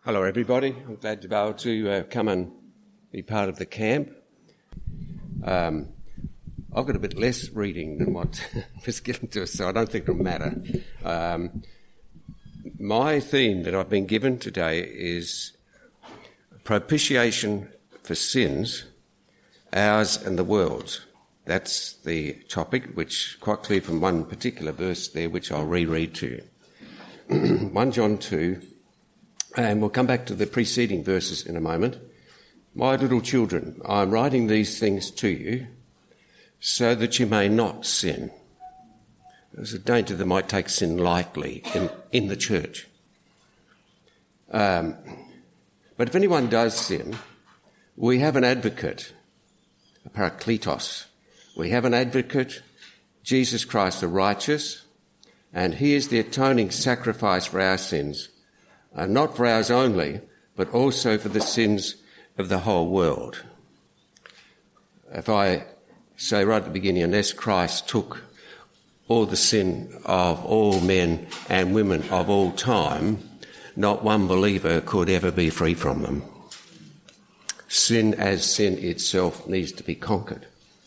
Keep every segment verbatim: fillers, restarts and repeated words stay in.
Hello everybody, I'm glad to be able to uh, come and be part of the camp. Um, I've got a bit less reading than what was given to us, so I don't think it'll matter. Um, my theme that I've been given today is propitiation for sins, ours and the world's. That's the topic, which quite clear from one particular verse there, which I'll reread to you. First John two. And we'll come back to the preceding verses in a moment. My little children, I am writing these things to you so that you may not sin. There's a danger that might take sin lightly in, in the church. Um, but if anyone does sin, we have an advocate, a parakletos. We have an advocate, Jesus Christ the righteous, and he is the atoning sacrifice for our sins. And not for ours only, but also for the sins of the whole world. If I say right at the beginning, unless Christ took all the sin of all men and women of all time, not one believer could ever be free from them. Sin as sin itself needs to be conquered.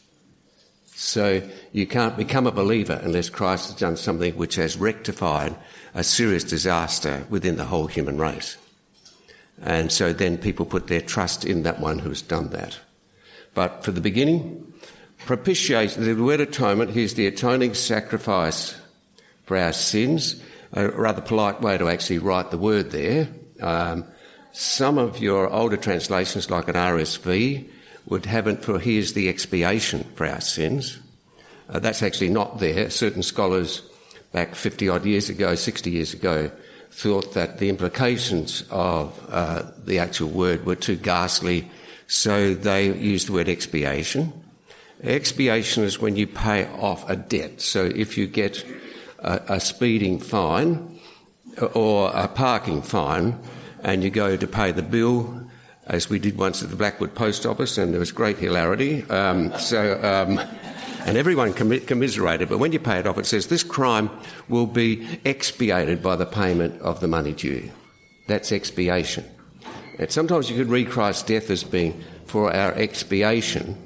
So you can't become a believer unless Christ has done something which has rectified a serious disaster within the whole human race. And so then people put their trust in that one who's done that. But for the beginning, propitiation, the word atonement, here's the atoning sacrifice for our sins. A rather polite way to actually write the word there. Um, some of your older translations, like an R S V, would have it for here's the expiation for our sins. Uh, that's actually not there. Certain scholars back fifty odd years ago, sixty years ago, thought that the implications of uh, the actual word were too ghastly, so they used the word expiation. Expiation is when you pay off a debt. So if you get a, a speeding fine or a parking fine and you go to pay the bill, as we did once at the Blackwood Post Office, and there was great hilarity. Um, so, um, and everyone commi- commiserated, but when you pay it off, it says this crime will be expiated by the payment of the money due. That's expiation. And sometimes you could read Christ's death as being for our expiation,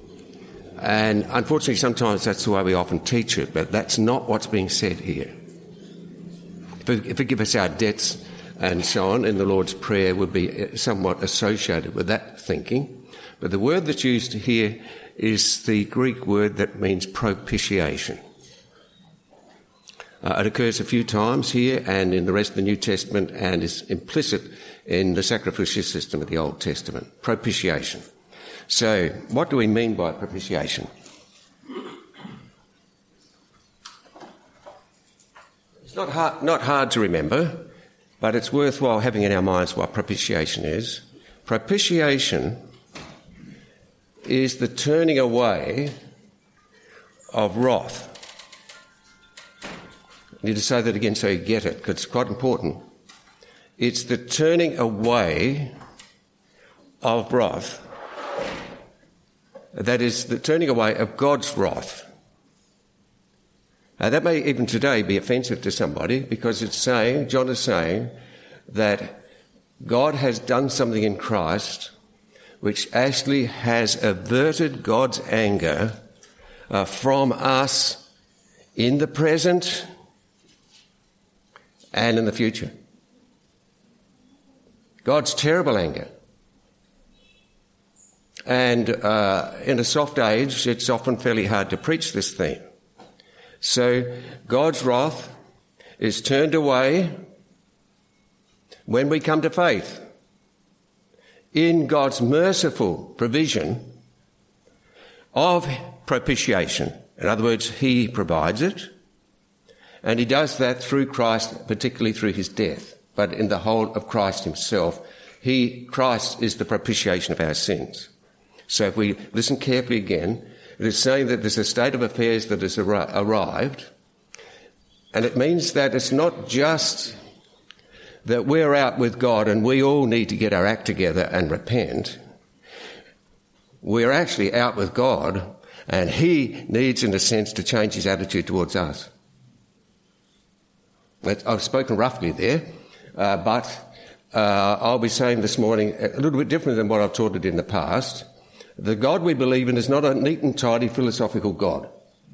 and unfortunately sometimes that's the way we often teach it, but that's not what's being said here. Forgive us our debts and so on in the Lord's Prayer would be somewhat associated with that thinking. But the word that's used here is the Greek word that means propitiation. Uh, it occurs a few times here and in the rest of the New Testament and is implicit in the sacrificial system of the Old Testament. Propitiation. So what do we mean by propitiation? It's not hard, not hard to remember, but it's worthwhile having in our minds what propitiation is. Propitiation is the turning away of wrath. I need to say that again so you get it, because it's quite important. It's the turning away of wrath. That is, the turning away of God's wrath. Now, that may even today be offensive to somebody because it's saying, John is saying, that God has done something in Christ which actually has averted God's anger uh, from us in the present and in the future. God's terrible anger. And uh, in a soft age, it's often fairly hard to preach this theme. So God's wrath is turned away when we come to faith in God's merciful provision of propitiation. In other words, he provides it, and he does that through Christ, particularly through his death. But in the whole of Christ himself, he, Christ is the propitiation of our sins. So if we listen carefully again, it is saying that there's a state of affairs that has ar- arrived, and it means that it's not just that we're out with God and we all need to get our act together and repent. We're actually out with God, and he needs, in a sense, to change his attitude towards us. I've spoken roughly there, uh, but uh, I'll be saying this morning a little bit different than what I've taught it in the past. The God we believe in is not a neat and tidy philosophical God.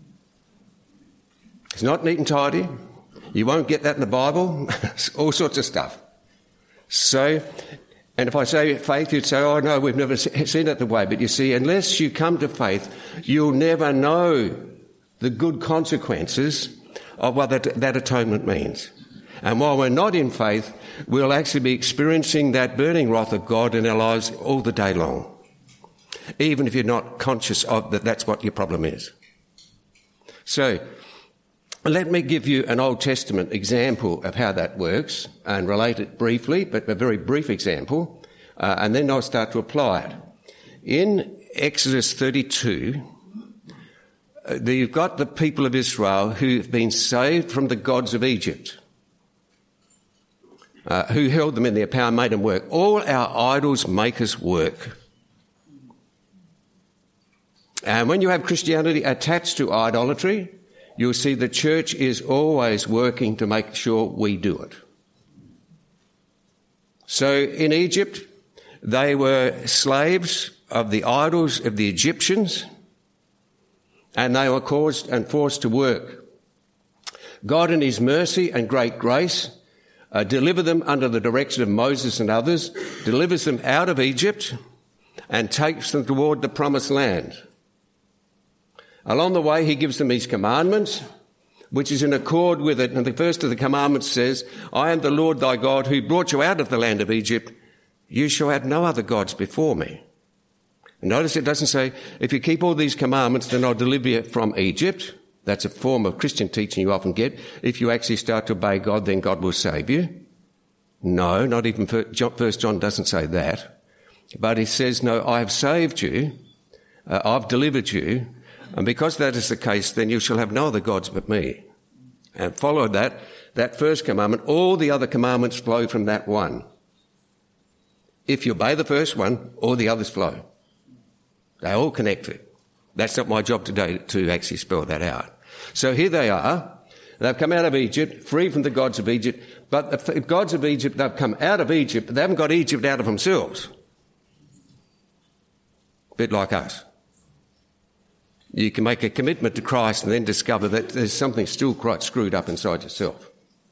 It's not neat and tidy. You won't get that in the Bible. All sorts of stuff. So, and if I say faith, you'd say, oh no, we've never seen it the way. But you see, unless you come to faith, you'll never know the good consequences of what that, that atonement means. And while we're not in faith, we'll actually be experiencing that burning wrath of God in our lives all the day long, even if you're not conscious of that that's what your problem is. So, let me give you an Old Testament example of how that works and relate it briefly, but a very brief example, uh, and then I'll start to apply it. In Exodus thirty-two, uh, you've got the people of Israel who've been saved from the gods of Egypt, uh, who held them in their power and made them work. All our idols make us work. And when you have Christianity attached to idolatry, you'll see the church is always working to make sure we do it. So in Egypt, they were slaves of the idols of the Egyptians, and they were caused and forced to work. God in his mercy and great grace uh, delivered them under the direction of Moses and others, delivers them out of Egypt and takes them toward the promised land. Along the way, he gives them his commandments, which is in accord with it. And the first of the commandments says, I am the Lord thy God who brought you out of the land of Egypt. You shall have no other gods before me. And notice it doesn't say, if you keep all these commandments, then I'll deliver you from Egypt. That's a form of Christian teaching you often get. If you actually start to obey God, then God will save you. No, not even First John doesn't say that. But he says, no, I have saved you. Uh, I've delivered you. And because that is the case, then you shall have no other gods but me. And follow that, that first commandment. All the other commandments flow from that one. If you obey the first one, all the others flow. They're all connected. That's not my job today to actually spell that out. So here they are. They've come out of Egypt, free from the gods of Egypt. But the gods of Egypt, they've come out of Egypt, but they haven't got Egypt out of themselves. A bit like us. You can make a commitment to Christ and then discover that there's something still quite screwed up inside yourself.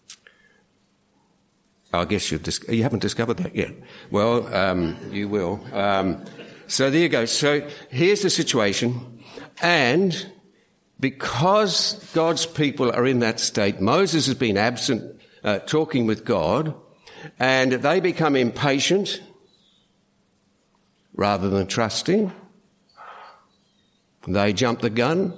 I guess you've dis- you haven't discovered that yet. Well, um, you will. Um, so there you go. So here's the situation. And because God's people are in that state, Moses has been absent uh, talking with God, and they become impatient rather than trusting. They jump the gun,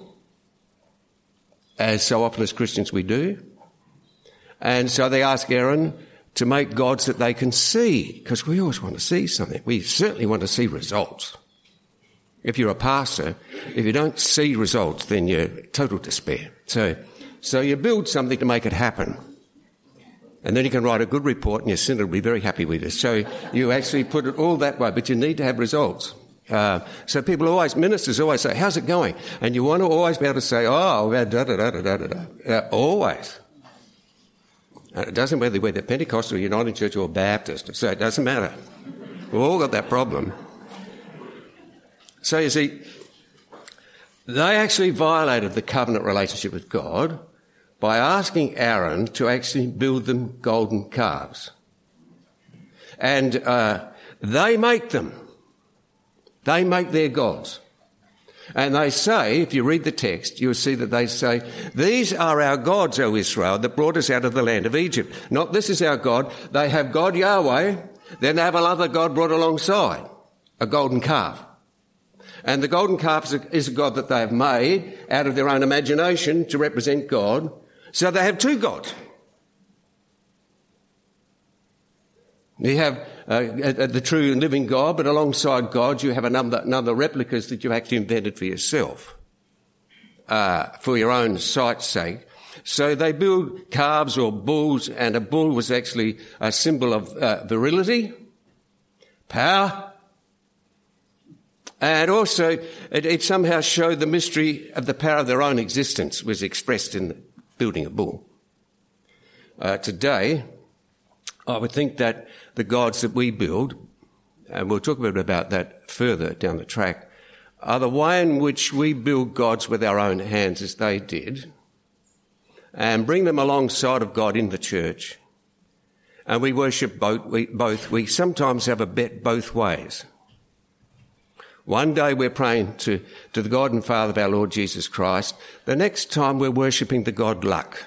as so often as Christians we do. And so they ask Aaron to make gods that they can see, because we always want to see something. We certainly want to see results. If you're a pastor, if you don't see results, then you're total despair. So, so you build something to make it happen. And then you can write a good report and your sinner will be very happy with it. So you actually put it all that way, but you need to have results. Uh, so people always, ministers always say, how's it going? And you want to always be able to say, oh, da da da da da da da. Uh, always. And it doesn't matter whether they're Pentecostal, United Church or Baptist. So it doesn't matter. We've all got that problem. So you see, they actually violated the covenant relationship with God by asking Aaron to actually build them golden calves. And uh, they make them. They make their gods. And they say, if you read the text, you'll see that they say, these are our gods, O Israel, that brought us out of the land of Egypt. Not this is our God. They have God Yahweh, then they have another God brought alongside, a golden calf. And the golden calf is a god that they have made out of their own imagination to represent God. So they have two gods. You have uh, the true and living God, but alongside God you have another, another replicas that you've actually invented for yourself, uh, for your own sight's sake. So they build calves or bulls, and a bull was actually a symbol of uh, virility, power, and also it, it somehow showed the mystery of the power of their own existence was expressed in building a bull. Uh, today, I would think that the gods that we build, and we'll talk a bit about that further down the track, are the way in which we build gods with our own hands as they did, and bring them alongside of God in the church. And we worship both. We, both. we sometimes have a bet both ways. One day we're praying to, to the God and Father of our Lord Jesus Christ. The next time we're worshipping the god luck.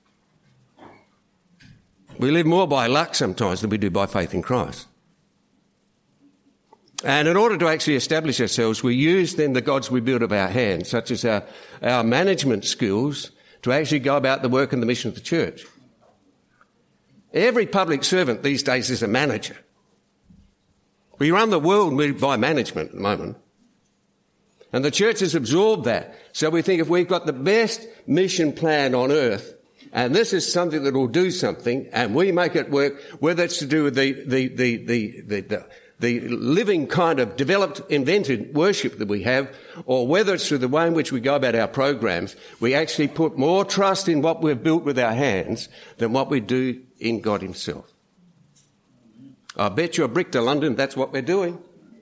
We live more by luck sometimes than we do by faith in Christ. And in order to actually establish ourselves, we use then the gods we build of our hands, such as our, our management skills, to actually go about the work and the mission of the church. Every public servant these days is a manager. We run the world by management at the moment. And the church has absorbed that. So we think if we've got the best mission plan on earth, and this is something that will do something, and we make it work, whether it's to do with the, the, the, the, the, the, the living kind of developed, invented worship that we have, or whether it's through the way in which we go about our programs, we actually put more trust in what we've built with our hands than what we do in God himself. I bet you a brick to London, that's what we're doing.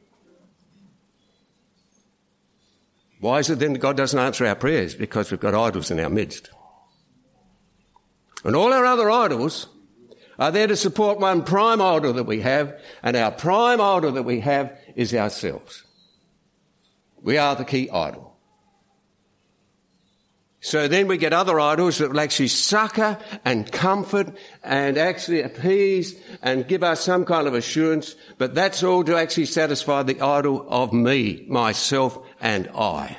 Why is it then that God doesn't answer our prayers? Because we've got idols in our midst. And all our other idols are there to support one prime idol that we have, and our prime idol that we have is ourselves. We are the key idol. So then we get other idols that will actually succour and comfort and actually appease and give us some kind of assurance, but that's all to actually satisfy the idol of me, myself and I.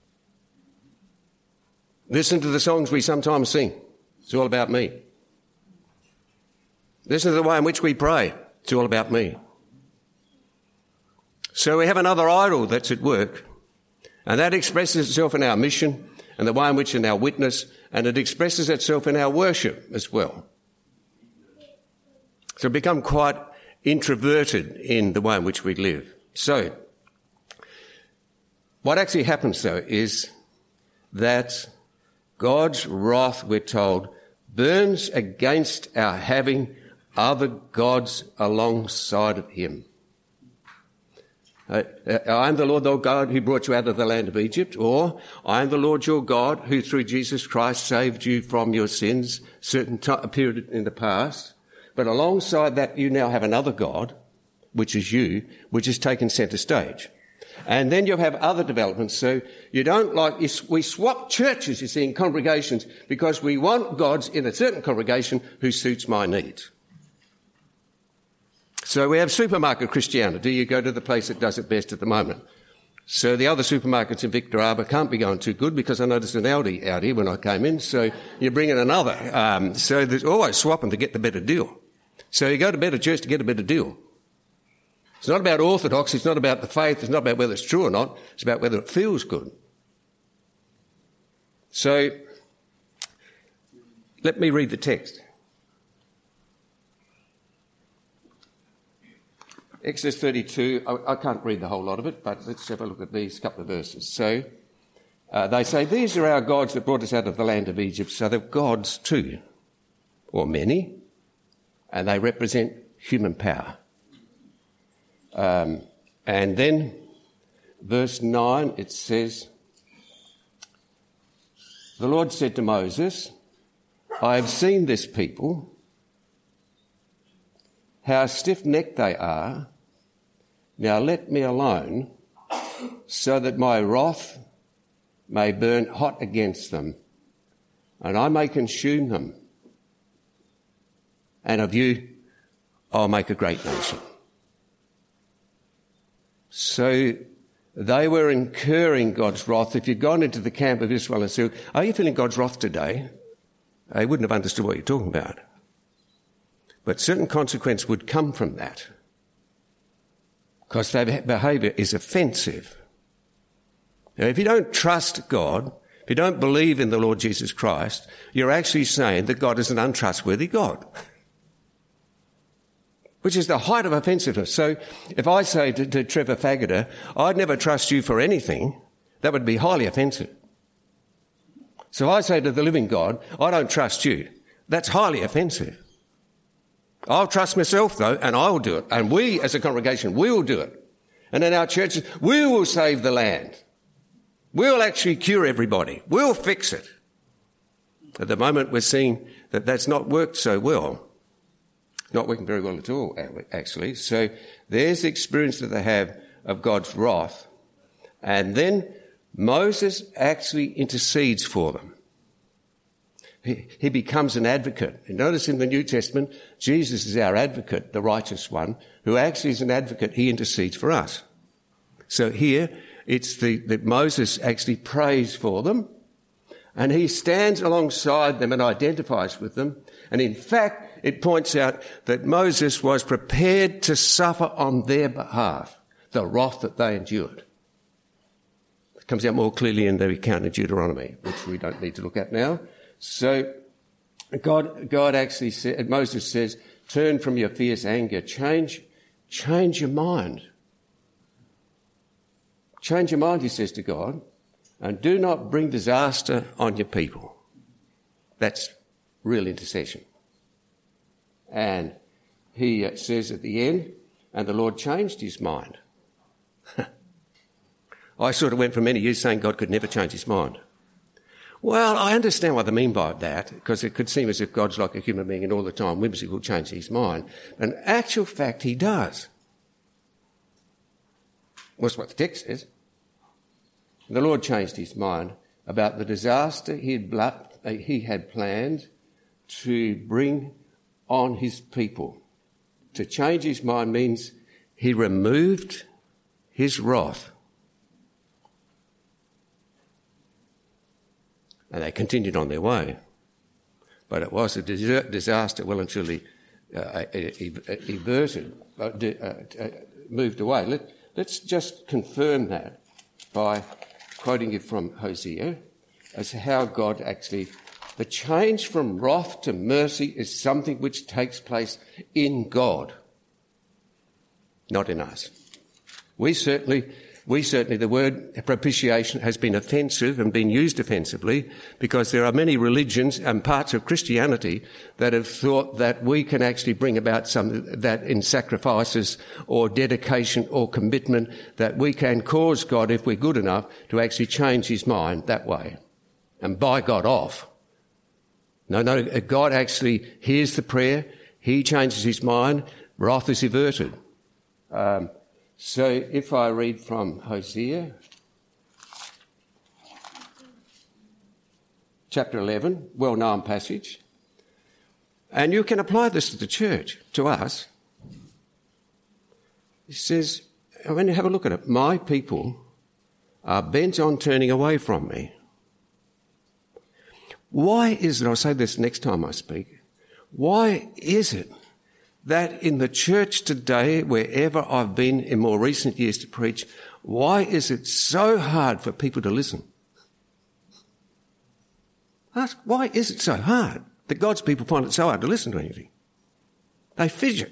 Listen to the songs we sometimes sing. It's all about me. Listen to the way in which we pray. It's all about me. So we have another idol that's at work, and that expresses itself in our mission and the way in which in our witness, and it expresses itself in our worship as well. So we become quite introverted in the way in which we live. So what actually happens, though, is that God's wrath, we're told, burns against our having other gods alongside of him. Uh, I am the Lord your God who brought you out of the land of Egypt, or I am the Lord your God who through Jesus Christ saved you from your sins, certain t- period in the past. But alongside that, you now have another God, which is you, which has taken centre stage. And then you have other developments. So you don't like, you, we swap churches, you see, in congregations because we want gods in a certain congregation who suits my needs. So we have supermarket Christianity. You go to the place that does it best at the moment. So the other supermarkets in Victor Arbour can't be going too good because I noticed an Aldi out here when I came in. So you bring in another. Um, so there's always swapping to get the better deal. So you go to better church to get a better deal. It's not about orthodox. It's not about the faith. It's not about whether it's true or not. It's about whether it feels good. So let me read the text. Exodus thirty-two, I, I can't read the whole lot of it, but let's have a look at these couple of verses. So uh, they say, these are our gods that brought us out of the land of Egypt. So they're gods too, or many, and they represent human power. Um, and then verse nine, it says, the Lord said to Moses, I have seen this people, how stiff-necked they are. Now let me alone, so that my wrath may burn hot against them, and I may consume them. And of you I'll make a great nation. So they were incurring God's wrath. If you'd gone into the camp of Israel and said, are you feeling God's wrath today? They wouldn't have understood what you're talking about. But certain consequence would come from that, because their behaviour is offensive. Now, if you don't trust God, if you don't believe in the Lord Jesus Christ, you're actually saying that God is an untrustworthy God, which is the height of offensiveness. So if I say to, to Trevor Faggoter, I'd never trust you for anything, that would be highly offensive. So if I say to the living God, I don't trust you, that's highly offensive. I'll trust myself, though, and I'll do it. And we, as a congregation, will do it. And in our churches, we will save the land. We'll actually cure everybody. We'll fix it. At the moment, we're seeing that that's not worked so well. Not working very well at all, actually. So there's the experience that they have of God's wrath. And then Moses actually intercedes for them. He, he becomes an advocate. And notice in the New Testament, Jesus is our advocate, the righteous one, who actually is an advocate. He intercedes for us. So here, it's the, that Moses actually prays for them, and he stands alongside them and identifies with them. And in fact, it points out that Moses was prepared to suffer on their behalf the wrath that they endured. It comes out more clearly in the account in Deuteronomy, which we don't need to look at now. So God, God actually said, Moses says, turn from your fierce anger, change, change your mind. Change your mind, he says to God, and do not bring disaster on your people. That's real intercession. And he says at the end, and the Lord changed his mind. I sort of went for many years saying God could never change his mind. Well, I understand what they mean by that, because it could seem as if God's like a human being and all the time whimsical change his mind. But in actual fact, he does. That's what the text says. The Lord changed his mind about the disaster he had, bla- he had planned to bring on his people. To change his mind means he removed his wrath. And they continued on their way. But it was a disaster well and truly uh, everted, uh, uh, moved away. Let, let's just confirm that by quoting it from Hosea as to how God actually... The change from wrath to mercy is something which takes place in God, not in us. We certainly... We certainly, the word propitiation has been offensive and been used offensively because there are many religions and parts of Christianity that have thought that we can actually bring about some, that in sacrifices or dedication or commitment, that we can cause God, if we're good enough, to actually change his mind that way and buy God off. No, no, God actually hears the prayer, he changes his mind, wrath is averted. Um, So if I read from Hosea, chapter eleven, well-known passage, and you can apply this to the church, to us. It says, when you have a look at it, my people are bent on turning away from me. Why is it, I'll say this next time I speak, why is it that in the church today, wherever I've been in more recent years to preach, why is it so hard for people to listen? Ask, why is it so hard that God's people find it so hard to listen to anything? They fidget.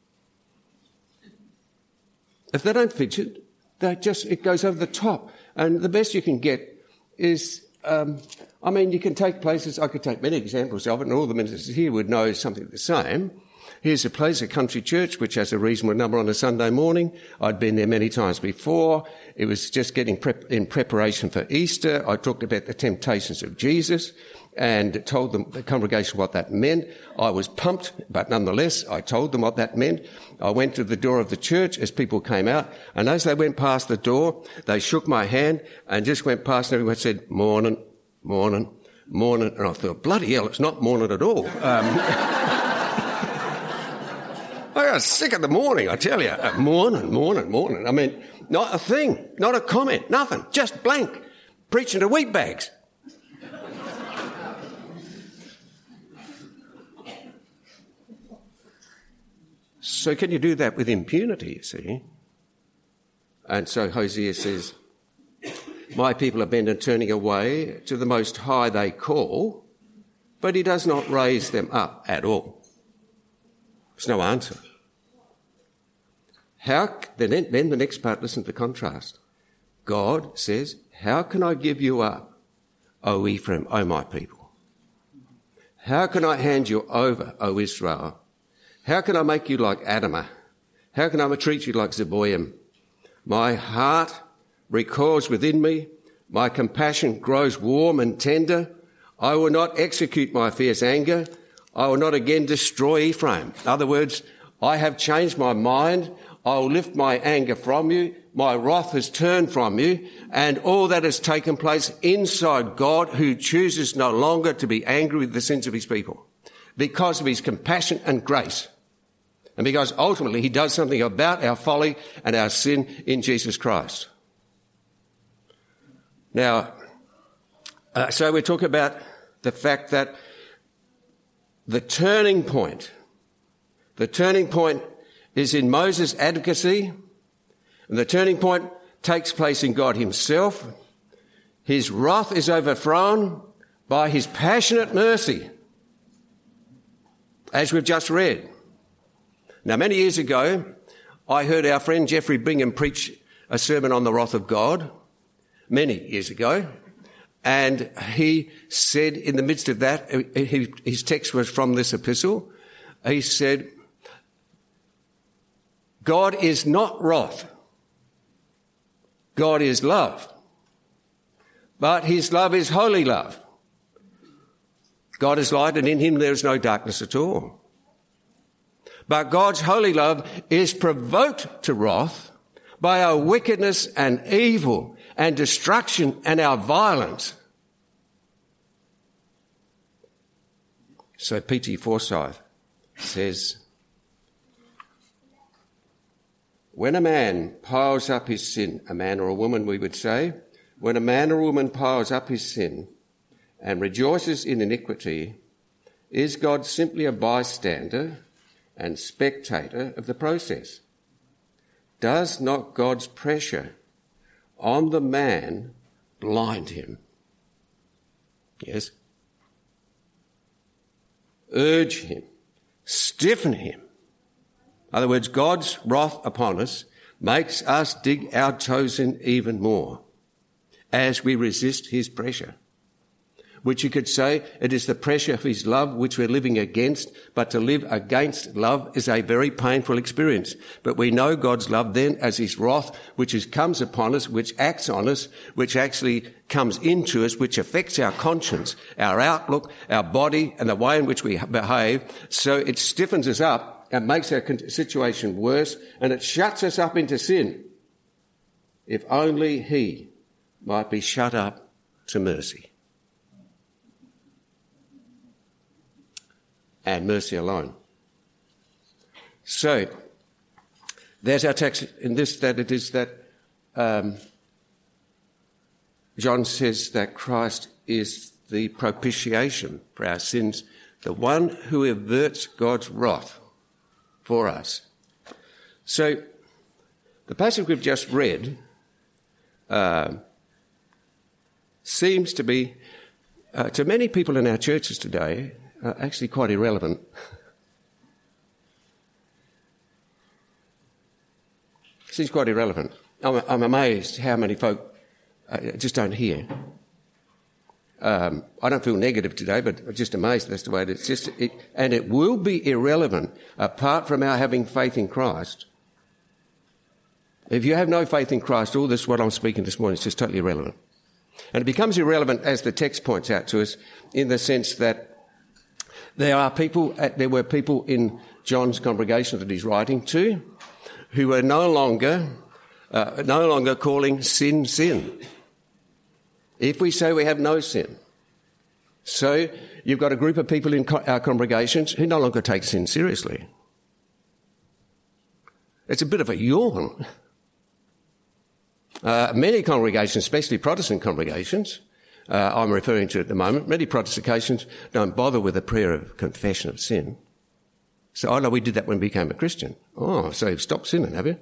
If they don't fidget, they just, it goes over the top. And the best you can get is, um, I mean, you can take places, I could take many examples of it, and all the ministers here would know something the same. Here's a place, a country church, which has a reasonable number on a Sunday morning. I'd been there many times before. It was just getting prep, in preparation for Easter. I talked about the temptations of Jesus and told them, the congregation, what that meant. I was pumped, but nonetheless, I told them what that meant. I went to the door of the church as people came out, and as they went past the door, they shook my hand and just went past, and everyone said, morning, morning, morning. And I thought, bloody hell, it's not morning at all. Um, I got sick of the morning, I tell you. Uh, morning, morning, morning. I mean, not a thing, not a comment, nothing, just blank. Preaching to wheat bags. So can you do that with impunity, you see? And so Hosea says, my people are bent and turning away, to the Most High they call, but he does not raise them up at all. There's no answer. How, then, then the next part, listen to the contrast. God says, how can I give you up, O Ephraim, O my people? How can I hand you over, O Israel? How can I make you like Adama? How can I treat you like Zeboim? My heart recoils within me. My compassion grows warm and tender. I will not execute my fierce anger. I will not again destroy Ephraim. In other words, I have changed my mind. I will lift my anger from you. My wrath has turned from you. And all that has taken place inside God, who chooses no longer to be angry with the sins of his people because of his compassion and grace. And because ultimately he does something about our folly and our sin in Jesus Christ. Now, uh, so we talk about the fact that the turning point, the turning point is in Moses' advocacy, and the turning point takes place in God himself. His wrath is overthrown by his passionate mercy, as we've just read. Now, many years ago, I heard our friend Geoffrey Bingham preach a sermon on the wrath of God, many years ago, and he said in the midst of that, his text was from this epistle, he said, God is not wrath. God is love. But his love is holy love. God is light, and in him there is no darkness at all. But God's holy love is provoked to wrath by our wickedness and evil and destruction and our violence. So P T Forsyth says, when a man piles up his sin, a man or a woman we would say, when a man or a woman piles up his sin and rejoices in iniquity, is God simply a bystander and spectator of the process? Does not God's pressure on the man blind him? Yes. Urge him, stiffen him. In other words, God's wrath upon us makes us dig our toes in even more as we resist his pressure, which you could say it is the pressure of his love which we're living against, but to live against love is a very painful experience. But we know God's love then as his wrath, which is, comes upon us, which acts on us, which actually comes into us, which affects our conscience, our outlook, our body, and the way in which we behave. So it stiffens us up and makes our situation worse, and it shuts us up into sin. If only he might be shut up to mercy. And mercy alone. So, there's our text in this, that it is that um, John says that Christ is the propitiation for our sins, the one who averts God's wrath for us. So, the passage we've just read uh, seems to be, uh, to many people in our churches today, uh, actually quite irrelevant. Seems quite irrelevant. I'm, I'm amazed how many folk uh, just don't hear. Um, I don't feel negative today, but I'm just amazed that's the way it is. Just, it, and it will be irrelevant apart from our having faith in Christ. If you have no faith in Christ, all this, what I'm speaking this morning, is just totally irrelevant. And it becomes irrelevant, as the text points out to us, in the sense that there are people, there were people in John's congregation that he's writing to, who are no longer, uh, no longer calling sin, sin. If we say we have no sin. So you've got a group of people in co- our congregations who no longer take sin seriously. It's a bit of a yawn. Uh, many congregations, especially Protestant congregations, uh, I'm referring to at the moment, many Protestant congregations don't bother with a prayer of confession of sin. So, oh no, we did that when we became a Christian. Oh, so you've stopped sinning, have you?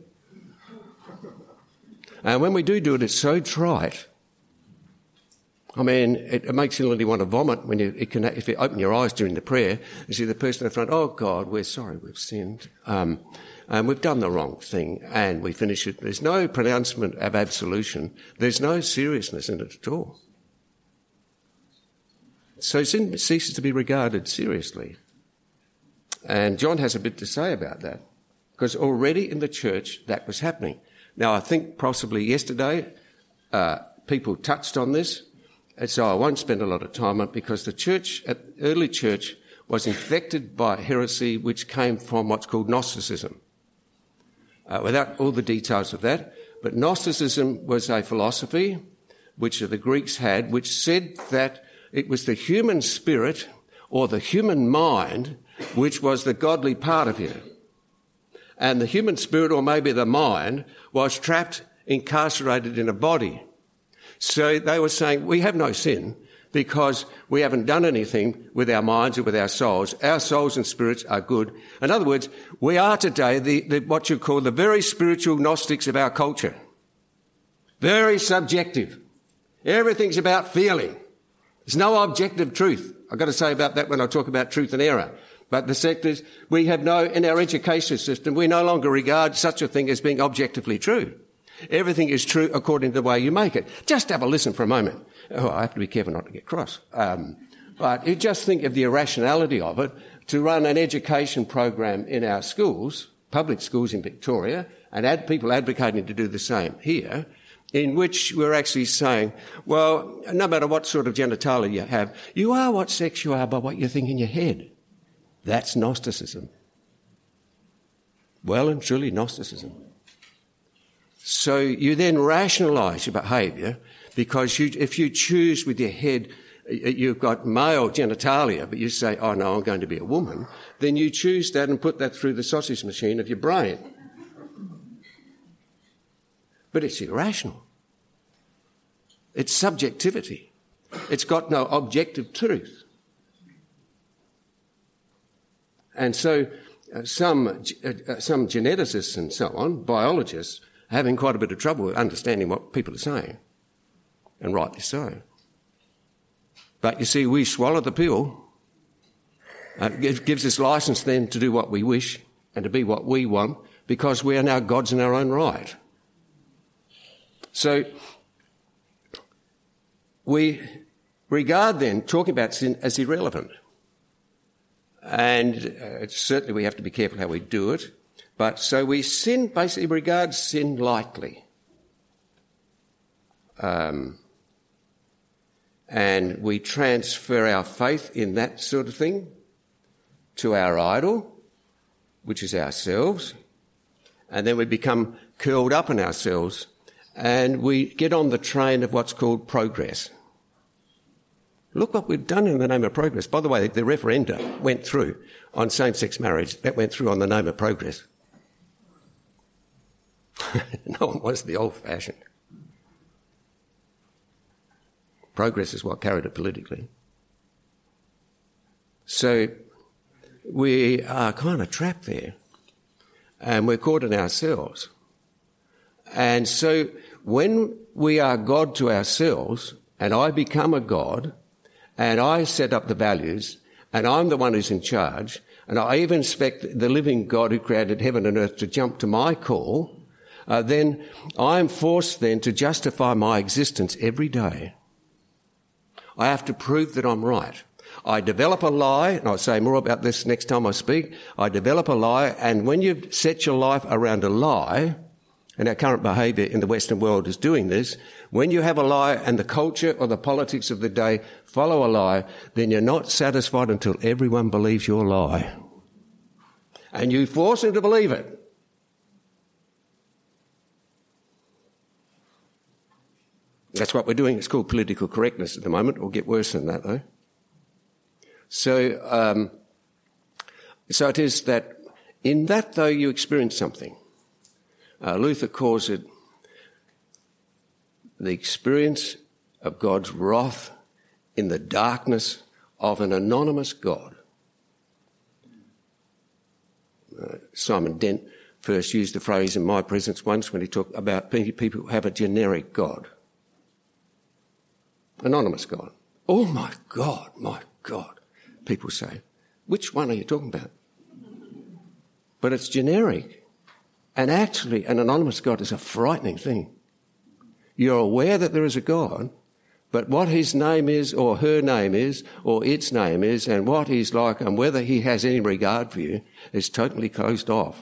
And when we do do it, it's so trite. I mean, it, it makes you literally want to vomit when you, it can, if you open your eyes during the prayer, you see the person in the front, oh God, we're sorry, we've sinned. Um, and we've done the wrong thing, and we finish it. There's no pronouncement of absolution. There's no seriousness in it at all. So sin ceases to be regarded seriously. And John has a bit to say about that, because already in the church that was happening. Now, I think possibly yesterday uh, people touched on this, and so I won't spend a lot of time on it, because the church, early church, was infected by heresy which came from what's called Gnosticism. Uh, without all the details of that, but Gnosticism was a philosophy which the Greeks had, which said that it was the human spirit or the human mind which was the godly part of you. And the human spirit, or maybe the mind, was trapped, incarcerated in a body. So they were saying, we have no sin because we haven't done anything with our minds or with our souls. Our souls and spirits are good. In other words, we are today the, the what you call the very spiritual Gnostics of our culture. Very subjective. Everything's about feeling. There's no objective truth. I've got to say about that when I talk about truth and error. But the sectors, we have no, in our education system, we no longer regard such a thing as being objectively true. Everything is true according to the way you make it. Just have a listen for a moment. Oh, I have to be careful not to get cross. Um, but you just think of the irrationality of it, to run an education program in our schools, public schools in Victoria, and add people advocating to do the same here, in which we're actually saying, well, no matter what sort of genitalia you have, you are what sex you are by what you think in your head. That's Gnosticism. Well and truly Gnosticism. So you then rationalise your behaviour, because you, if you choose with your head, you've got male genitalia, but you say, oh no, I'm going to be a woman, then you choose that and put that through the sausage machine of your brain. But it's irrational. It's subjectivity. It's got no objective truth. And so uh, some, uh, some geneticists and so on, biologists, are having quite a bit of trouble with understanding what people are saying. And rightly so. But you see, we swallow the pill. Uh, it gives us license then to do what we wish and to be what we want, because we are now gods in our own right. So we regard then talking about sin as irrelevant. And uh, certainly we have to be careful how we do it. But so we sin, basically regard sin lightly. Um, and we transfer our faith in that sort of thing to our idol, which is ourselves. And then we become curled up in ourselves, and we get on the train of what's called progress. Look what we've done in the name of progress. By the way, the referenda went through on same-sex marriage. That went through on the name of progress. No one wants the old-fashioned. Progress is what carried it politically. So we are kind of trapped there, and we're caught in ourselves. And so when we are God to ourselves, and I become a God, and I set up the values, and I'm the one who's in charge, and I even expect the living God who created heaven and earth to jump to my call, uh, then I'm forced then to justify my existence every day. I have to prove that I'm right. I develop a lie, and I'll say more about this next time I speak. I develop a lie, and when you set your life around a lie, and our current behaviour in the Western world is doing this, when you have a lie and the culture or the politics of the day follow a lie, then you're not satisfied until everyone believes your lie. And you force them to believe it. That's what we're doing. It's called political correctness at the moment. It'll get worse than that, though. So, um, so it is that in that, though, you experience something. Uh, Luther calls it the experience of God's wrath in the darkness of an anonymous God. Uh, Simon Dent first used the phrase in my presence once when he talked about people who have a generic God. Anonymous God. Oh my God, my God, people say. Which one are you talking about? But it's generic. And actually, an anonymous God is a frightening thing. You're aware that there is a God, But what his name is or her name is or its name is and what he's like and whether he has any regard for you is totally closed off.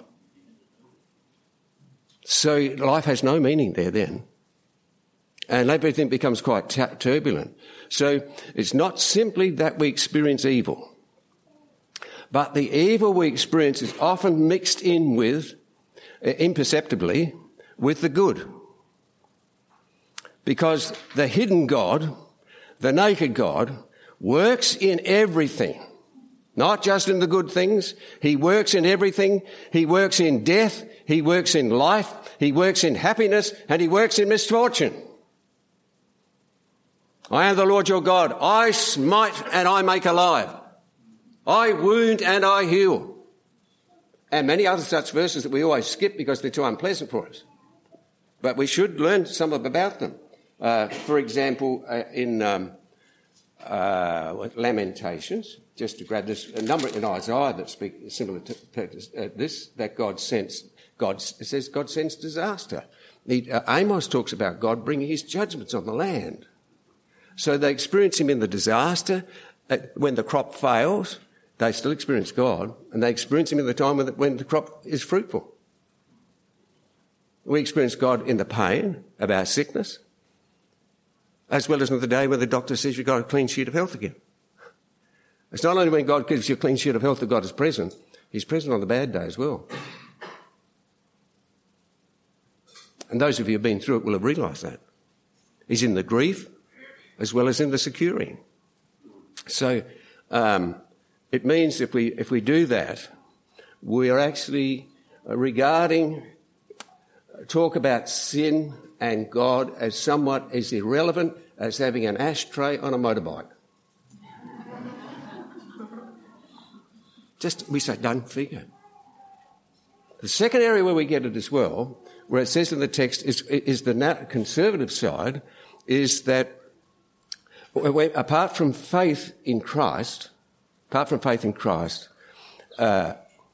So life has no meaning there then. And everything becomes quite t- turbulent. So it's not simply that we experience evil, but the evil we experience is often mixed in with, uh, imperceptibly, with the good. Because the hidden God, the naked God, works in everything. Not just in the good things. He works in everything. He works in death. He works in life. He works in happiness. And he works in misfortune. I am the Lord your God. I smite and I make alive. I wound and I heal. And many other such verses that we always skip because they're too unpleasant for us. But we should learn some about them. Uh, for example, uh, in um, uh, Lamentations, just to grab this, a number in Isaiah that speak similar to, to uh, this, that God sends, God it says God sends disaster. He, uh, Amos talks about God bringing his judgments on the land. So they experience him in the disaster. Uh, when the crop fails, they still experience God, and they experience him in the time when the, when the crop is fruitful. We experience God in the pain of our sickness, as well as in the day when the doctor says you've got a clean sheet of health again. It's not only when God gives you a clean sheet of health that God is present, he's present on the bad day as well. And those of you who have been through it will have realised that. He's in the grief as well as in the securing. So um, it means if we if we do that, we are actually regarding, talk about sin and God as somewhat as irrelevant as having an ashtray on a motorbike. Just, we say, don't figure. The second area where we get it as well, where it says in the text, is, is the conservative side, is that apart from faith in Christ, apart from faith in Christ, uh,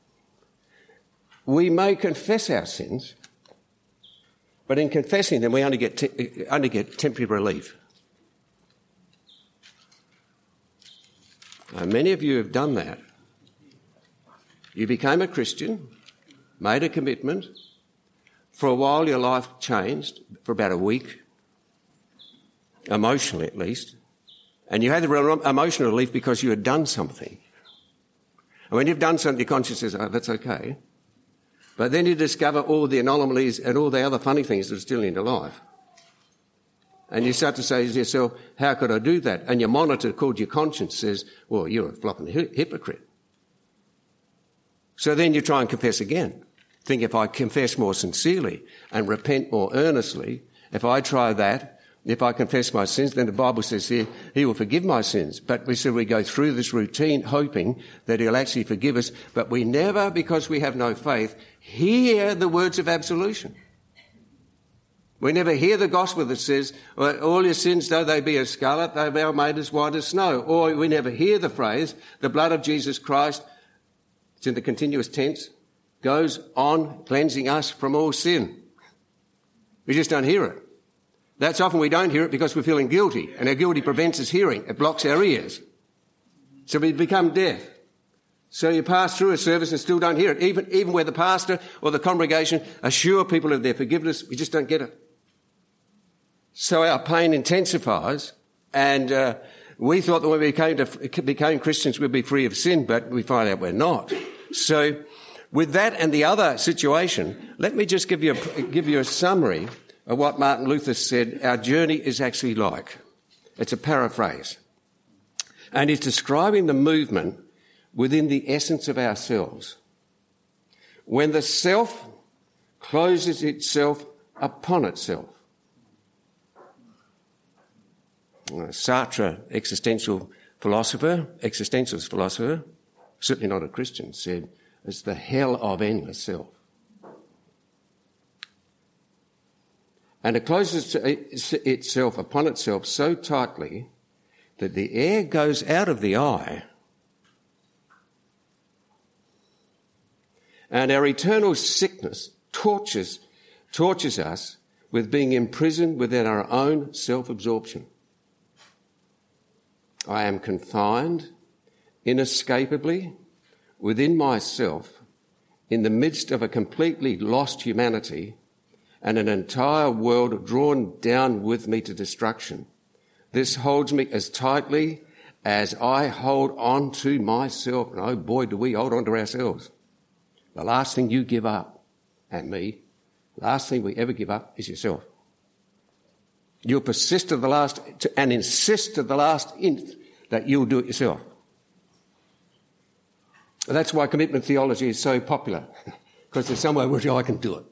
we may confess our sins, but in confessing them, we only get te- only get temporary relief. Now, many of you have done that. You became a Christian, made a commitment. For a while, your life changed for about a week, emotionally at least, and you had the emotional relief because you had done something. And when you've done something, your conscience says, "Oh, that's okay." But then you discover all the anomalies and all the other funny things that are still in your life. And you start to say to yourself, how could I do that? And your monitor called your conscience says, well, you're a flopping hypocrite. So then you try and confess again. Think if I confess more sincerely and repent more earnestly, if I try that, if I confess my sins, then the Bible says here, he will forgive my sins. But we said we go through this routine hoping that he'll actually forgive us. But we never, because we have no faith, hear the words of absolution. We never hear the gospel that says, well, all your sins, though they be as scarlet, they are made as white as snow. Or we never hear the phrase, the blood of Jesus Christ, it's in the continuous tense, goes on cleansing us from all sin. We just don't hear it. That's often we don't hear it because we're feeling guilty, and our guilty prevents us hearing. It blocks our ears. So we become deaf. So you pass through a service and still don't hear it. Even, even where the pastor or the congregation assure people of their forgiveness, we just don't get it. So our pain intensifies, and uh, we thought that when we became, to, became Christians we'd be free of sin, but we find out we're not. So with that and the other situation, let me just give you a, give you a summary of what Martin Luther said our journey is actually like. It's a paraphrase. And he's describing the movement within the essence of ourselves. When the self closes itself upon itself. Sartre, existential philosopher, existentialist philosopher, certainly not a Christian, said, it's the hell of endless self. And it closes itself upon itself so tightly that the air goes out of the eye, and our eternal sickness tortures, tortures us with being imprisoned within our own self-absorption. I am confined inescapably within myself in the midst of a completely lost humanity and an entire world drawn down with me to destruction. This holds me as tightly as I hold on to myself. And oh boy, do we hold on to ourselves. The last thing you give up, and me, last thing we ever give up is yourself. You'll persist to the last to, and insist to the last inch that you'll do it yourself. That's why commitment theology is so popular, because there's some way which I can do it.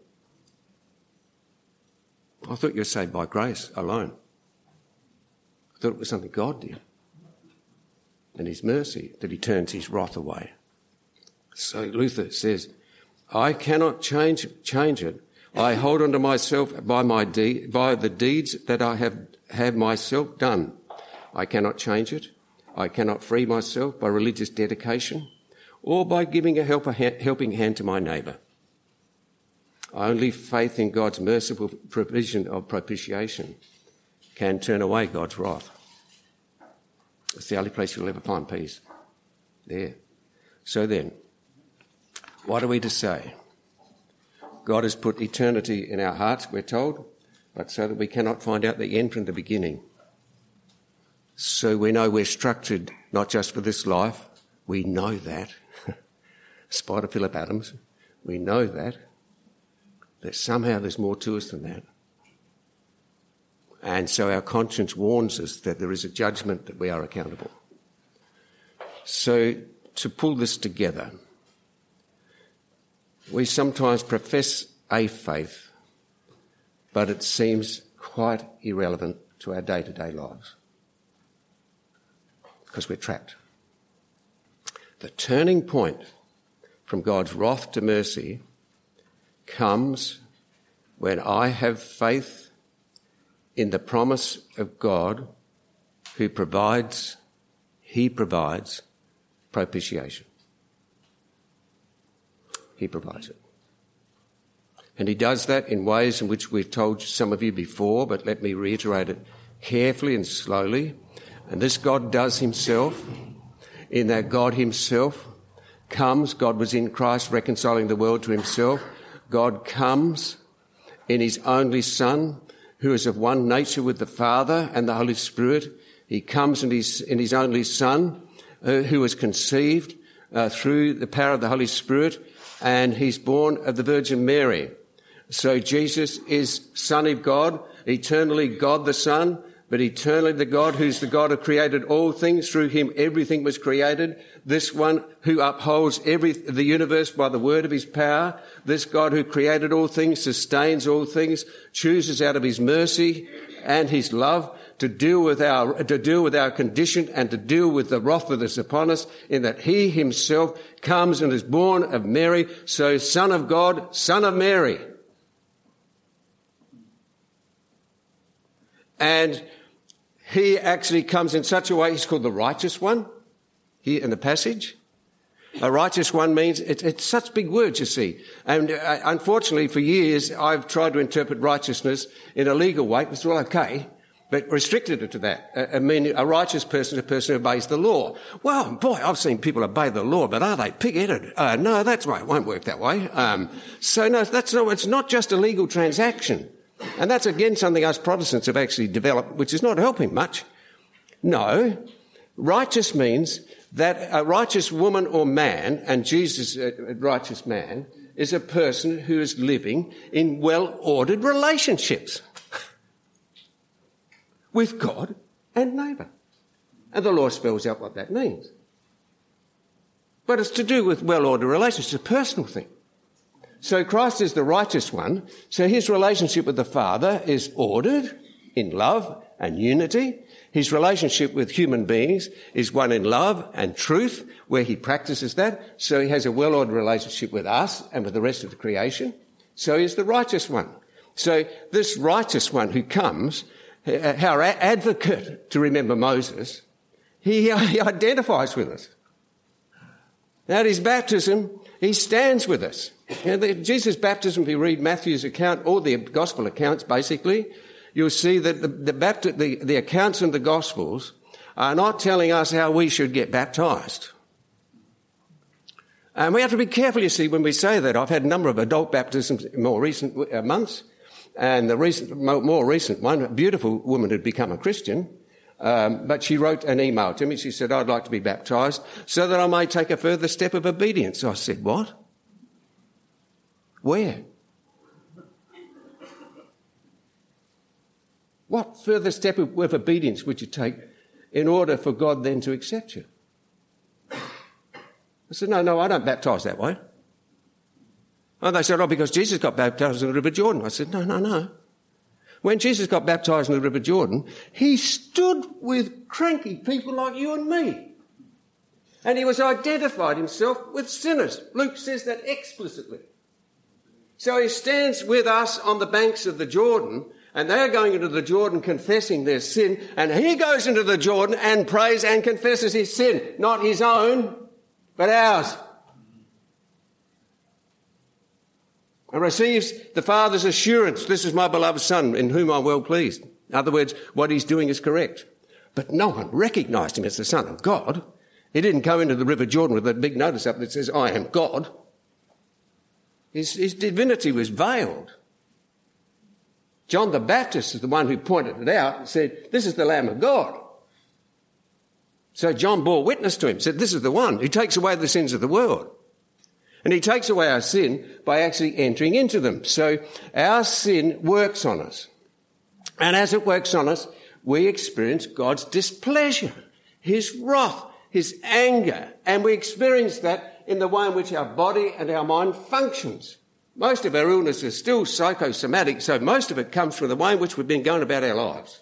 I thought you were saved by grace alone. I thought it was something God did. And his mercy that he turns his wrath away. So Luther says, I cannot change change it. I hold on to myself by my de- by the deeds that I have, have myself done. I cannot change it. I cannot free myself by religious dedication or by giving a, help, a ha- helping hand to my neighbour. Only faith in God's merciful provision of propitiation can turn away God's wrath. It's the only place you'll ever find peace. There. So then, what are we to say? God has put eternity in our hearts, we're told, but so that we cannot find out the end from the beginning. So we know we're structured not just for this life. We know that. Spider Philip Adams. We know that. That somehow there's more to us than that. And so our conscience warns us that there is a judgment that we are accountable. So to pull this together, we sometimes profess a faith, but it seems quite irrelevant to our day-to-day lives because we're trapped. The turning point from God's wrath to mercy comes when I have faith in the promise of God who provides, he provides propitiation. He provides it. And he does that in ways in which we've told some of you before, but let me reiterate it carefully and slowly. And this God does himself, in that God himself comes. God was in Christ reconciling the world to himself. God comes in his only Son, who is of one nature with the Father and the Holy Spirit. He comes in his, in his only Son, uh, who was conceived uh, through the power of the Holy Spirit, and he's born of the Virgin Mary. So Jesus is Son of God, eternally God the Son, but eternally the God who's the God who created all things. Through him everything was created. This one who upholds every the universe by the word of his power. This God who created all things, sustains all things, chooses out of his mercy and his love to deal with our to deal with our condition and to deal with the wrath that is upon us, in that he himself comes and is born of Mary. So Son of God, Son of Mary. And he actually comes in such a way, he's called the righteous one here in the passage. A righteous one means, it, it's such big words, you see. And uh, unfortunately for years, I've tried to interpret righteousness in a legal way. It's all okay, but restricted it to that. Uh, I mean, a righteous person is a person who obeys the law. Well, boy, I've seen people obey the law, but are they pig-headed? Uh, no, that's right. It won't work that way. Um, so no, that's not, it's not just a legal transaction. And that's, again, something us Protestants have actually developed, which is not helping much. No, righteous means that a righteous woman or man, and Jesus, a righteous man, is a person who is living in well-ordered relationships with God and neighbour. And the law spells out what that means. But it's to do with well-ordered relationships. It's a personal thing. So Christ is the righteous one. So his relationship with the Father is ordered in love and unity. His relationship with human beings is one in love and truth, where he practices that. So he has a well-ordered relationship with us and with the rest of the creation. So he's the righteous one. So this righteous one who comes, our advocate, to remember Moses, he, he identifies with us. At his baptism, he stands with us. You know, the, Jesus' baptism, if you read Matthew's account, all the gospel accounts basically, you'll see that the, the, bapti- the, the accounts in the gospels are not telling us how we should get baptised. And we have to be careful, you see, when we say that. I've had a number of adult baptisms in more recent uh, months, and the recent, more recent one, a beautiful woman had become a Christian, um, but she wrote an email to me. She said, I'd like to be baptised so that I may take a further step of obedience. I said, what? Where? What further step of, of obedience would you take in order for God then to accept you? I said, no, no, I don't baptise that way. And they said, oh, because Jesus got baptised in the River Jordan. I said, no, no, no. When Jesus got baptised in the River Jordan, he stood with cranky people like you and me. And he was identified himself with sinners. Luke says that explicitly. So he stands with us on the banks of the Jordan, and they're going into the Jordan confessing their sin, and he goes into the Jordan and prays and confesses his sin, not his own, but ours. And receives the Father's assurance, this is my beloved Son, in whom I'm well pleased. In other words, what he's doing is correct. But no one recognised him as the Son of God. He didn't go into the River Jordan with a big notice up that says, I am God. His, his divinity was veiled. John the Baptist is the one who pointed it out and said, this is the Lamb of God. So John bore witness to him, said, this is the one who takes away the sins of the world. And he takes away our sin by actually entering into them. So our sin works on us. And as it works on us, we experience God's displeasure, his wrath, his anger. And we experience that in the way in which our body and our mind functions. Most of our illness is still psychosomatic, so most of it comes from the way in which we've been going about our lives.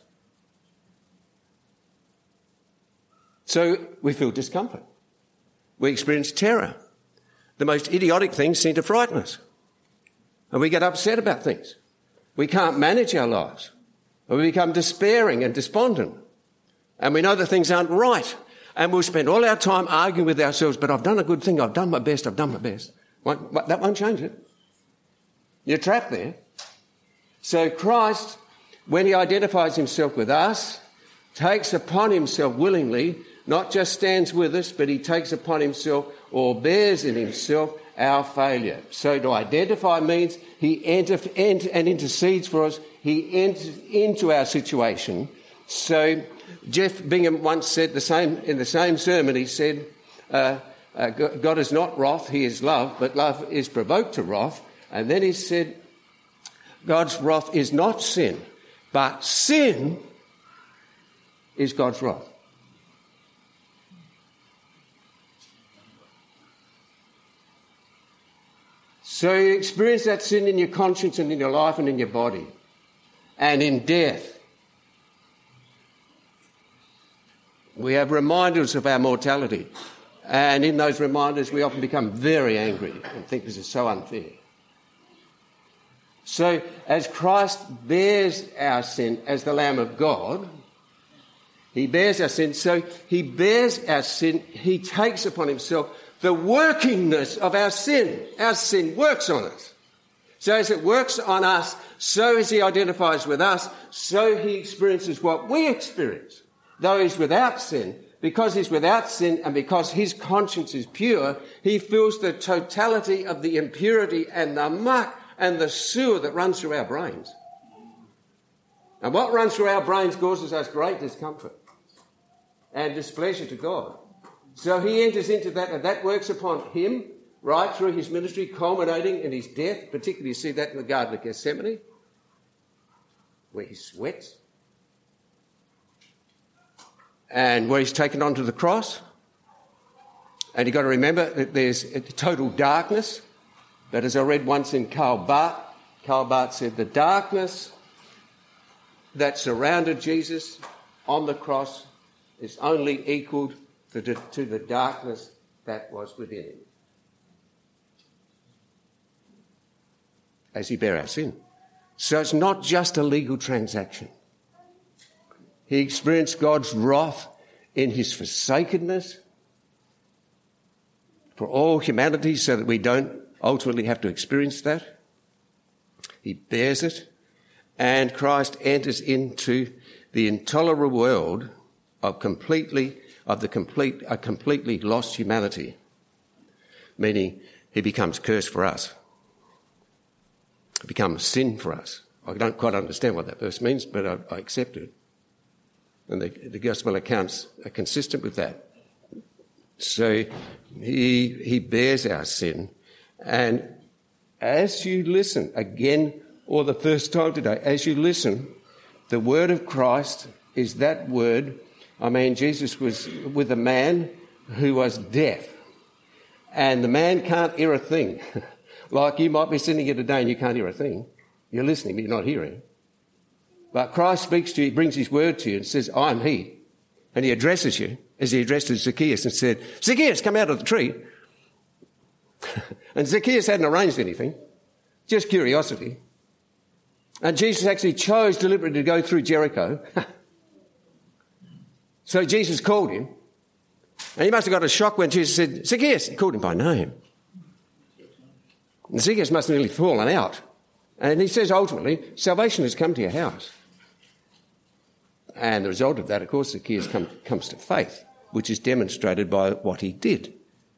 So we feel discomfort. We experience terror. The most idiotic things seem to frighten us. And we get upset about things. We can't manage our lives. And we become despairing and despondent. And we know that things aren't right. And we'll spend all our time arguing with ourselves, but I've done a good thing, I've done my best, I've done my best. That won't change it. You're trapped there. So Christ, when he identifies himself with us, takes upon himself willingly, not just stands with us, but he takes upon himself or bears in himself our failure. So to identify means he enter, enter and intercedes for us. He enters into our situation. So Jeff Bingham once said the same in the same sermon. He said, uh, uh, God is not wrath, he is love, but love is provoked to wrath. And then he said, God's wrath is not sin, but sin is God's wrath. So you experience that sin in your conscience and in your life and in your body and in death. We have reminders of our mortality, and in those reminders we often become very angry and think this is so unfair. So as Christ bears our sin as the Lamb of God, he bears our sin, so he bears our sin, he takes upon himself the workingness of our sin. Our sin works on us. So as it works on us, so as he identifies with us, so he experiences what we experience. Though he's without sin, because he's without sin and because his conscience is pure, he feels the totality of the impurity and the muck and the sewer that runs through our brains. And what runs through our brains causes us great discomfort and displeasure to God. So he enters into that, and that works upon him right through his ministry, culminating in his death. Particularly you see that in the Garden of Gethsemane, where he sweats, and where he's taken onto the cross. And you've got to remember that there's total darkness. But as I read once in Karl Barth, Karl Barth said the darkness that surrounded Jesus on the cross is only equalled to the, to the darkness that was within him as he bare our sin. So it's not just a legal transaction. He experienced God's wrath in his forsakenness for all humanity so that we don't ultimately have to experience that. He bears it, and Christ enters into the intolerable world of completely, of the complete, a completely lost humanity, meaning he becomes cursed for us. He becomes sin for us. I don't quite understand what that verse means, but I, I accept it. And the, the gospel accounts are consistent with that. So he, he bears our sin. And as you listen, again, or the first time today, as you listen, the word of Christ is that word. I mean, Jesus was with a man who was deaf. And the man can't hear a thing. Like you might be sitting here today and you can't hear a thing. You're listening, but you're not hearing. But Christ speaks to you, he brings his word to you and says, I'm he. And he addresses you as he addressed Zacchaeus and said, Zacchaeus, come out of the tree. And Zacchaeus hadn't arranged anything, just curiosity. And Jesus actually chose deliberately to go through Jericho. So Jesus called him. And he must have got a shock when Jesus said, Zacchaeus. He called him by name. And Zacchaeus must have nearly fallen out. And he says, ultimately, salvation has come to your house. And the result of that, of course, Zacchaeus come, comes to faith, which is demonstrated by what he did.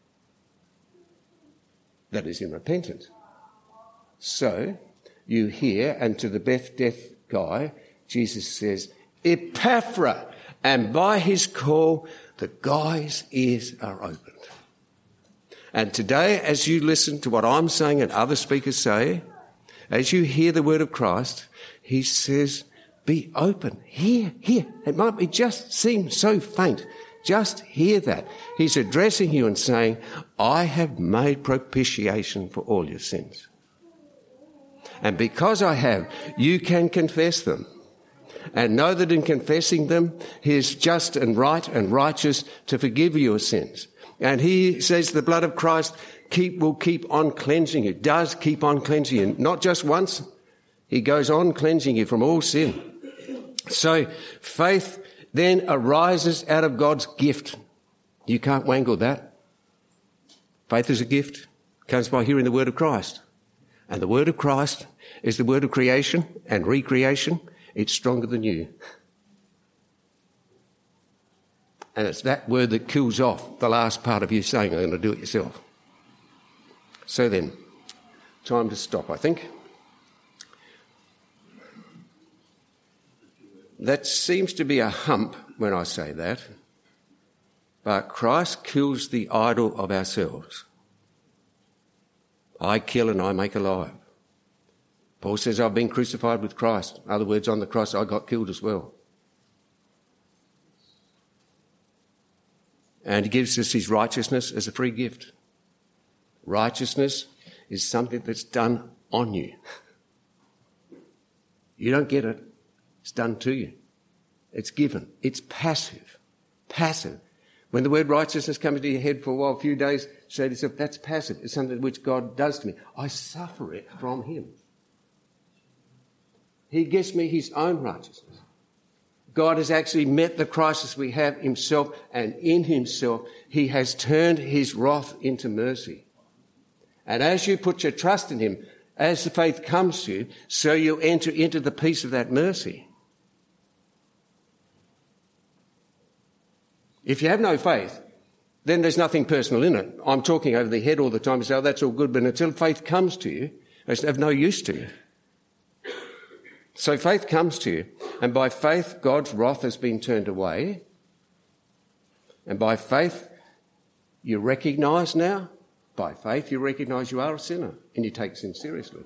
That is in repentance. So you hear, and to the deaf, deaf guy, Jesus says, Epaphra. And by his call, the guy's ears are opened. And today, as you listen to what I'm saying and other speakers say, as you hear the word of Christ, he says, be open. Hear, hear. It might be just seem so faint. Just hear that. He's addressing you and saying, I have made propitiation for all your sins. And because I have, you can confess them. And know that in confessing them, he is just and right and righteous to forgive your sins. And he says the blood of Christ keep will keep on cleansing you, does keep on cleansing you. Not just once, he goes on cleansing you from all sin. So faith then arises out of God's gift. You can't wangle that. Faith is a gift. It comes by hearing the word of Christ. And the word of Christ is the word of creation and recreation. It's stronger than you. And it's that word that kills off the last part of you saying, I'm going to do it yourself. So then, time to stop, I think. That seems to be a hump when I say that. But Christ kills the idol of ourselves. I kill and I make alive. Paul says, I've been crucified with Christ. In other words, on the cross, I got killed as well. And he gives us his righteousness as a free gift. Righteousness is something that's done on you. You don't get it. It's done to you. It's given. It's passive. Passive. When the word righteousness comes into your head for a while, a few days, say to yourself, that's passive. It's something which God does to me. I suffer it from him. He gives me his own righteousness. God has actually met the crisis we have himself, and in himself he has turned his wrath into mercy. And as you put your trust in him, as the faith comes to you, so you enter into the peace of that mercy. If you have no faith, then there's nothing personal in it. I'm talking over the head all the time and say, oh, that's all good, but until faith comes to you, it's of no use to you. So faith comes to you, and by faith God's wrath has been turned away, and by faith you recognise now, by faith you recognise you are a sinner, and you take sin seriously.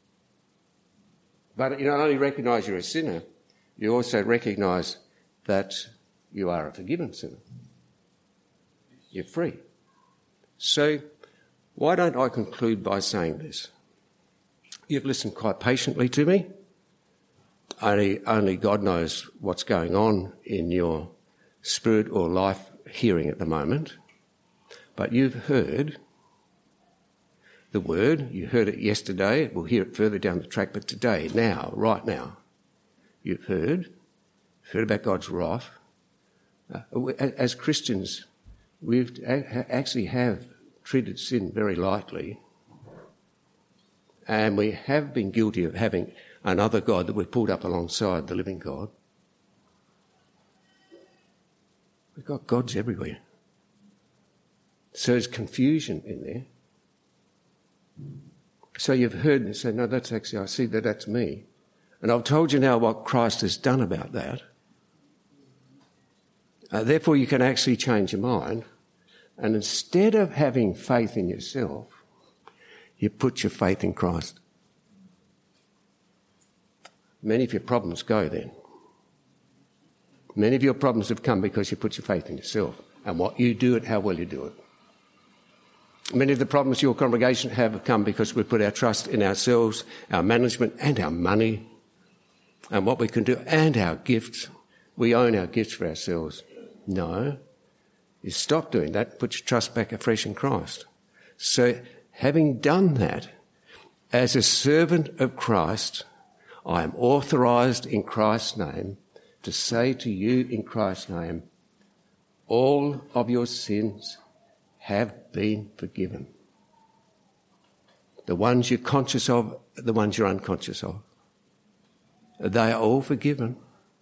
But you not only recognise you're a sinner, you also recognise that you are a forgiven sinner. You're free. So why don't I conclude by saying this? You've listened quite patiently to me. Only, only God knows what's going on in your spirit or life hearing at the moment. But you've heard the word. You heard it yesterday. We'll hear it further down the track. But today, now, right now, you've heard, heard about God's wrath. Uh, as Christians, we actually have treated sin very lightly. And we have been guilty of having another God that we've pulled up alongside the living God. We've got gods everywhere. So there's confusion in there. So you've heard and say, no, that's actually, I see that that's me. And I've told you now what Christ has done about that. Uh, therefore, you can actually change your mind. And instead of having faith in yourself, you put your faith in Christ. Many of your problems go then. Many of your problems have come because you put your faith in yourself and what you do and how well you do it. Many of the problems your congregation have come because we put our trust in ourselves, our management and our money and what we can do and our gifts. We own our gifts for ourselves. No. You stop doing that, put your trust back afresh in Christ. So having done that, as a servant of Christ, I am authorised in Christ's name to say to you in Christ's name, all of your sins have been forgiven. The ones you're conscious of, the ones you're unconscious of. They are all forgiven.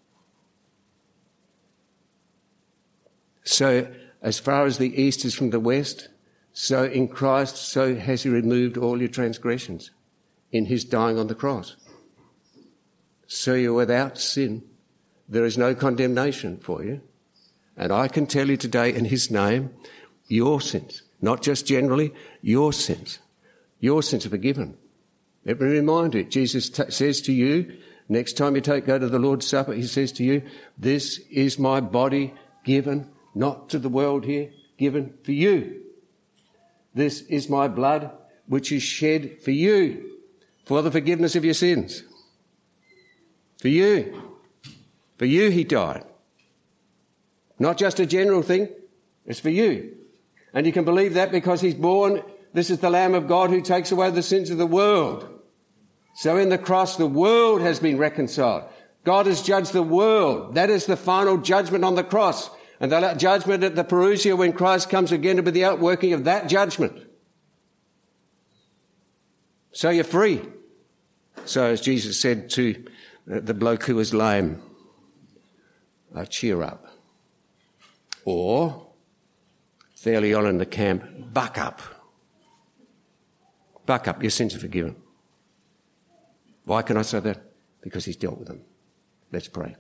So, as far as the east is from the west, so in Christ, so has he removed all your transgressions in his dying on the cross. So you're without sin. There is no condemnation for you. And I can tell you today in his name, your sins, not just generally, your sins. Your sins are forgiven. Let me remind you, Jesus t- says to you, next time you take go to the Lord's Supper, he says to you, this is my body given, not to the world here, given for you. This is my blood, which is shed for you, for the forgiveness of your sins. For you. For you he died. Not just a general thing, it's for you. And you can believe that because he's born, this is the Lamb of God who takes away the sins of the world. So in the cross, the world has been reconciled. God has judged the world. That is the final judgment on the cross. And the judgment at the parousia when Christ comes again to be the outworking of that judgment. So you're free. So as Jesus said to the bloke who was lame, uh, cheer up. Or, fairly on in the camp, buck up. Buck up, your sins are forgiven. Why can I say that? Because he's dealt with them. Let's pray.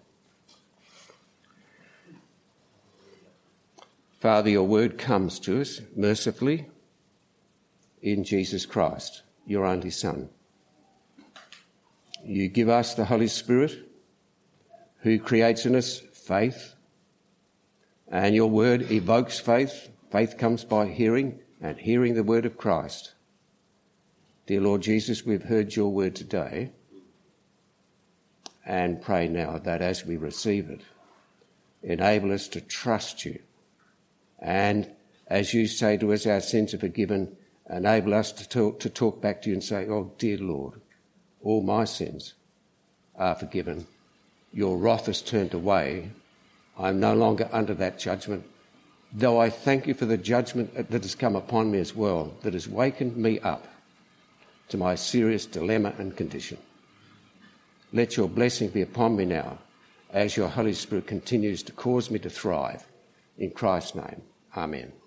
Father, your word comes to us mercifully in Jesus Christ, your only Son. You give us the Holy Spirit who creates in us faith, and your word evokes faith. Faith comes by hearing, and hearing the word of Christ. Dear Lord Jesus, we've heard your word today, and pray now that as we receive it, enable us to trust you. And as you say to us, our sins are forgiven, enable us to talk, to talk back to you and say, oh, dear Lord, all my sins are forgiven. Your wrath is turned away. I'm no longer under that judgment, though I thank you for the judgment that has come upon me as well, that has wakened me up to my serious dilemma and condition. Let your blessing be upon me now as your Holy Spirit continues to cause me to thrive. In Christ's name, amen.